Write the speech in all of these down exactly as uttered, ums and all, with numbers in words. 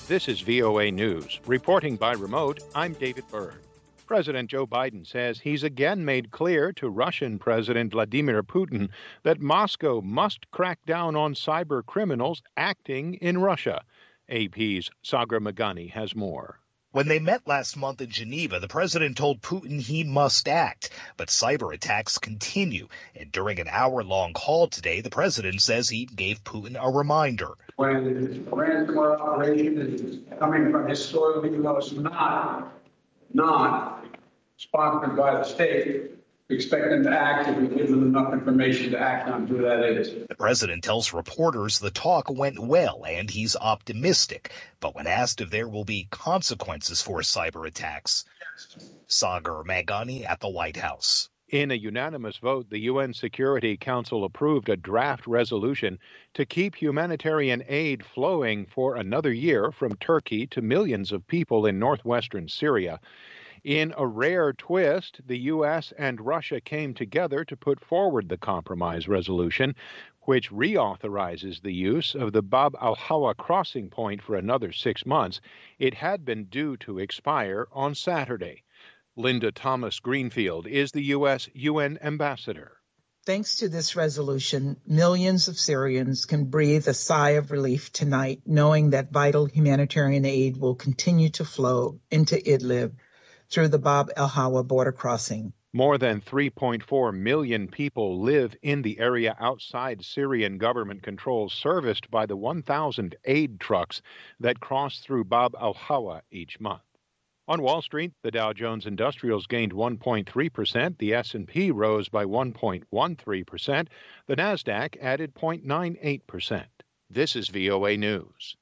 This is V O A News. Reporting by remote, I'm David Byrd. President Joe Biden says he's again made clear to Russian President Vladimir Putin that Moscow must crack down on cyber criminals acting in Russia. A P's Sagar Meghani has more. When they met last month in Geneva, the president told Putin he must act. But cyber attacks continue. And during an hour-long call today, the president says he gave Putin a reminder. When the ransomware operation is coming from his soil, even though it's not, not sponsored by the state, we expect them to act if we give them enough information to act on who that is. The president tells reporters the talk went well and he's optimistic. But when asked if there will be consequences for cyber attacks, Sagar Meghani at the White House. In a unanimous vote, the U N Security Council approved a draft resolution to keep humanitarian aid flowing for another year from Turkey to millions of people in northwestern Syria. In a rare twist, the U S and Russia came together to put forward the compromise resolution, which reauthorizes the use of the Bab al-Hawa crossing point for another six months. It had been due to expire on Saturday. Linda Thomas Greenfield is the U S U N ambassador. Thanks to this resolution, millions of Syrians can breathe a sigh of relief tonight, knowing that vital humanitarian aid will continue to flow into Idlib through the Bab al-Hawa border crossing. More than three point four million people live in the area outside Syrian government control, serviced by the one thousand aid trucks that cross through Bab al-Hawa each month. On Wall Street, the Dow Jones Industrials gained one point three percent, the S and P rose by one point one three percent, the Nasdaq added zero point nine eight percent. This is V O A News.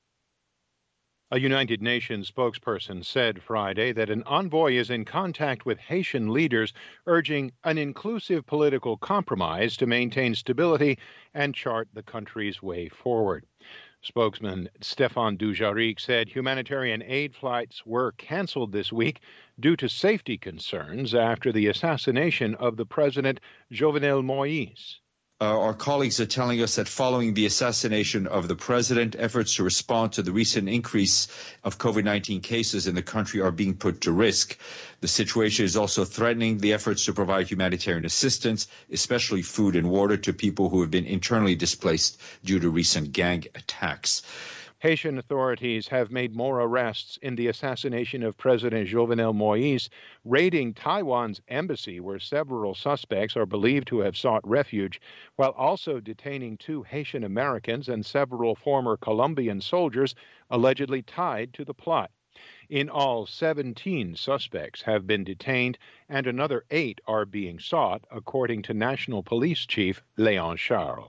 A United Nations spokesperson said Friday that an envoy is in contact with Haitian leaders, urging an inclusive political compromise to maintain stability and chart the country's way forward. Spokesman Stéphane Dujarric said humanitarian aid flights were canceled this week due to safety concerns after the assassination of the president Jovenel Moïse. Uh, our colleagues are telling us that following the assassination of the president, efforts to respond to the recent increase of COVID nineteen cases in the country are being put to risk. The situation is also threatening the efforts to provide humanitarian assistance, especially food and water, to people who have been internally displaced due to recent gang attacks. Haitian authorities have made more arrests in the assassination of President Jovenel Moïse, raiding Taiwan's embassy where several suspects are believed to have sought refuge, while also detaining two Haitian Americans and several former Colombian soldiers allegedly tied to the plot. In all, seventeen suspects have been detained, and another eight are being sought, according to National Police Chief Léon Charles.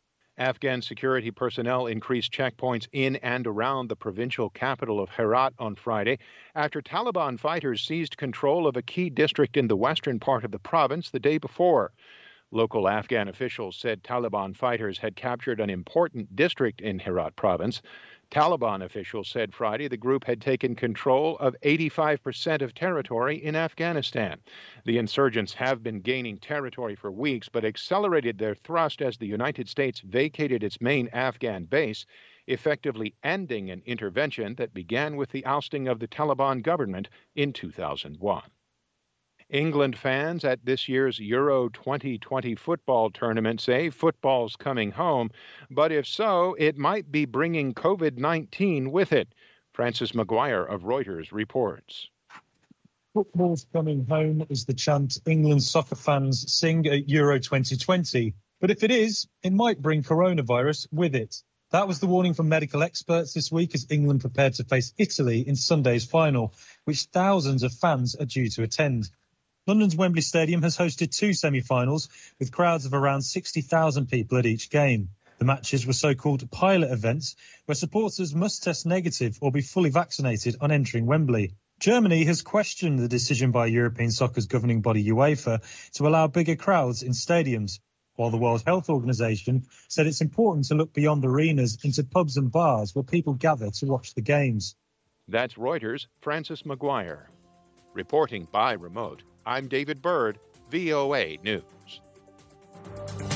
Afghan security personnel increased checkpoints in and around the provincial capital of Herat on Friday after Taliban fighters seized control of a key district in the western part of the province the day before. Local Afghan officials said Taliban fighters had captured an important district in Herat province. Taliban officials said Friday the group had taken control of eighty-five percent of territory in Afghanistan. The insurgents have been gaining territory for weeks, but accelerated their thrust as the United States vacated its main Afghan base, effectively ending an intervention that began with the ousting of the Taliban government in two thousand one. England fans at this year's Euro twenty twenty football tournament say football's coming home, but if so, it might be bringing COVID nineteen with it. Francis Maguire of Reuters reports. Football's coming home is the chant England soccer fans sing at Euro twenty twenty. But if it is, it might bring coronavirus with it. That was the warning from medical experts this week as England prepared to face Italy in Sunday's final, which thousands of fans are due to attend. London's Wembley Stadium has hosted two semi-finals with crowds of around sixty thousand people at each game. The matches were so-called pilot events where supporters must test negative or be fully vaccinated on entering Wembley. Germany has questioned the decision by European soccer's governing body UEFA to allow bigger crowds in stadiums, while the World Health Organization said it's important to look beyond arenas into pubs and bars where people gather to watch the games. That's Reuters' Francis Maguire. Reporting by remote, I'm David Byrd, V O A News.